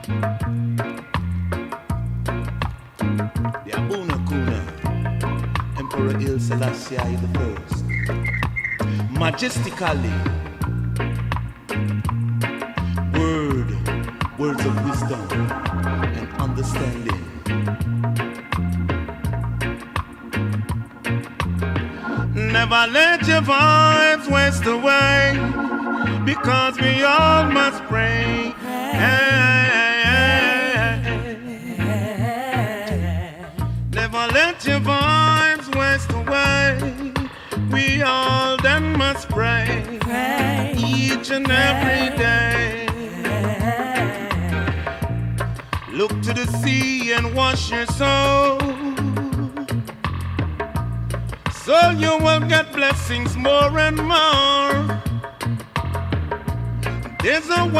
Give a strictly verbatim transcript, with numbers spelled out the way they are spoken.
The Abuna Kuna, Emperor Haile Selassie the First, majestically, word, words of wisdom and understanding. Never let your vibes waste away, because we all must pray. Never let your vibes waste away. We all then must pray, pray each and every day. Look to the sea and wash your soul, so you will get blessings more and more. There's a way